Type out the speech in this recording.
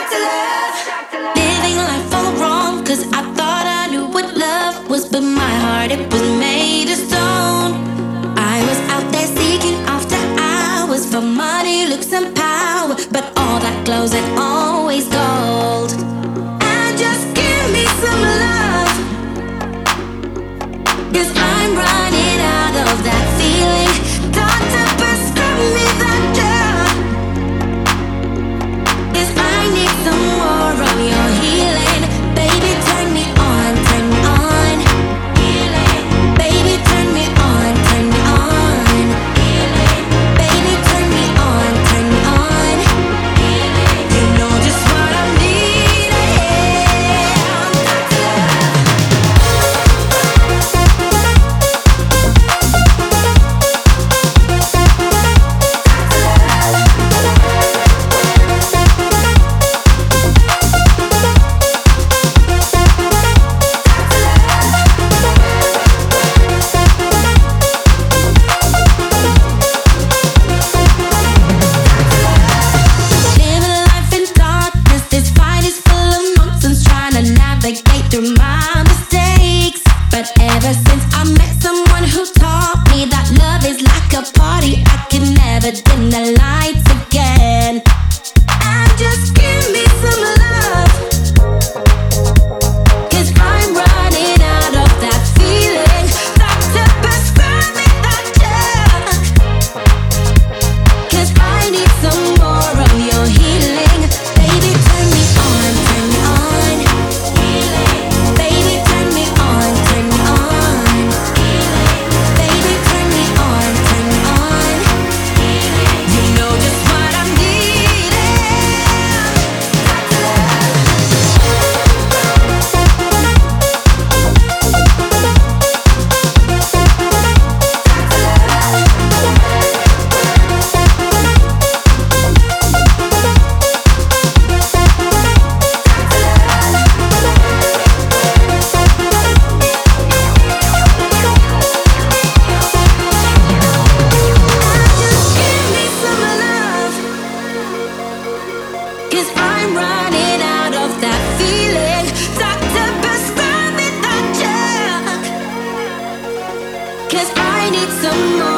Living life all wrong, 'cause I thought I knew what love was, but my heart, it was made of stone. I was out there seeking after hours for money, looks and power, but all that glows ain't always gold. And just give me some love, 'cause I'm running out of that feeling. Doctor, prescribe me that drug, 'cause I need some more of your healing. Baby, turn me on, turn me on. Healing. Baby, turn me on, turn me on. Healing. Baby, turn me on, turn me on. Healing. You know just what I'm needing. Living life in darkness, this fight is full of nonsense, trying to navigate through my mistakes. But ever since I met someone who taught me that love is like a party, I can never dim the lights again. And just give me some love, 'cause I'm running out of that feeling. Doctor, prescribe me that drug, 'cause I need some more of your healing. Baby, turn me on, turn me on. Healing. Baby, turn me on, turn me on. Healing. Baby, turn me on, turn me on. Healing. You know just what I'm needing. Just give me some love, 'cause I'm running out of that feeling. Doctor, prescribe me that drug, 'cause I need some more